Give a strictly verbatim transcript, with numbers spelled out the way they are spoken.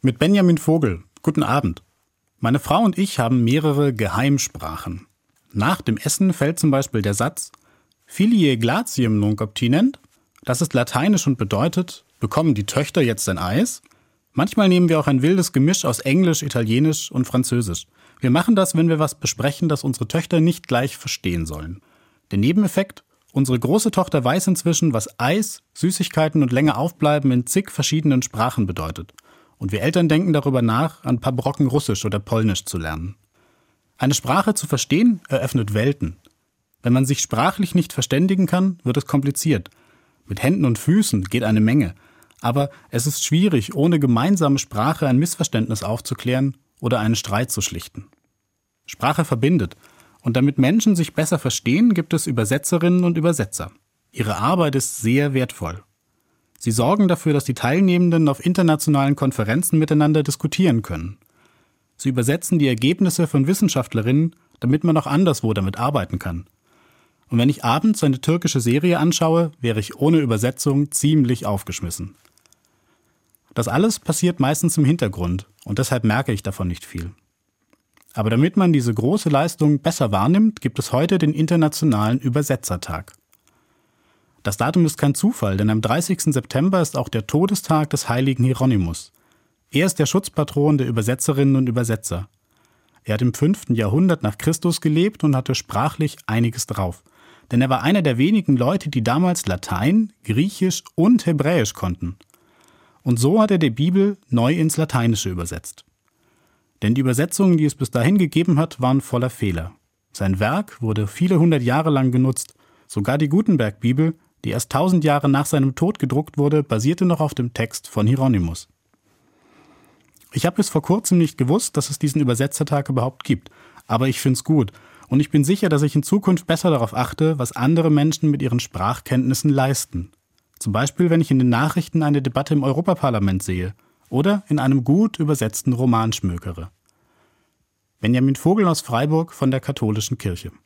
Mit Benjamin Vogel. Guten Abend. Meine Frau und ich haben mehrere Geheimsprachen. Nach dem Essen fällt zum Beispiel der Satz Filiae Glatium nunc obtinent. Das ist lateinisch und bedeutet, bekommen die Töchter jetzt ein Eis? Manchmal nehmen wir auch ein wildes Gemisch aus Englisch, Italienisch und Französisch. Wir machen das, wenn wir was besprechen, das unsere Töchter nicht gleich verstehen sollen. Der Nebeneffekt? Unsere große Tochter weiß inzwischen, was Eis, Süßigkeiten und länger aufbleiben in zig verschiedenen Sprachen bedeutet. Und wir Eltern denken darüber nach, ein paar Brocken Russisch oder Polnisch zu lernen. Eine Sprache zu verstehen, eröffnet Welten. Wenn man sich sprachlich nicht verständigen kann, wird es kompliziert. Mit Händen und Füßen geht eine Menge. Aber es ist schwierig, ohne gemeinsame Sprache ein Missverständnis aufzuklären oder einen Streit zu schlichten. Sprache verbindet. Und damit Menschen sich besser verstehen, gibt es Übersetzerinnen und Übersetzer. Ihre Arbeit ist sehr wertvoll. Sie sorgen dafür, dass die Teilnehmenden auf internationalen Konferenzen miteinander diskutieren können. Sie übersetzen die Ergebnisse von Wissenschaftlerinnen, damit man auch anderswo damit arbeiten kann. Und wenn ich abends eine türkische Serie anschaue, wäre ich ohne Übersetzung ziemlich aufgeschmissen. Das alles passiert meistens im Hintergrund und deshalb merke ich davon nicht viel. Aber damit man diese große Leistung besser wahrnimmt, gibt es heute den Internationalen Übersetzertag. Das Datum ist kein Zufall, denn am dreißigsten September ist auch der Todestag des heiligen Hieronymus. Er ist der Schutzpatron der Übersetzerinnen und Übersetzer. Er hat im fünften Jahrhundert nach Christus gelebt und hatte sprachlich einiges drauf. Denn er war einer der wenigen Leute, die damals Latein, Griechisch und Hebräisch konnten. Und so hat er die Bibel neu ins Lateinische übersetzt. Denn die Übersetzungen, die es bis dahin gegeben hat, waren voller Fehler. Sein Werk wurde viele hundert Jahre lang genutzt. Sogar die Gutenberg-Bibel, die erst tausend Jahre nach seinem Tod gedruckt wurde, basierte noch auf dem Text von Hieronymus. Ich habe bis vor kurzem nicht gewusst, dass es diesen Übersetzertag überhaupt gibt. Aber ich finde es gut. Und ich bin sicher, dass ich in Zukunft besser darauf achte, was andere Menschen mit ihren Sprachkenntnissen leisten. Zum Beispiel, wenn ich in den Nachrichten eine Debatte im Europaparlament sehe oder in einem gut übersetzten Roman schmökere. Benjamin Vogel aus Freiburg von der Katholischen Kirche.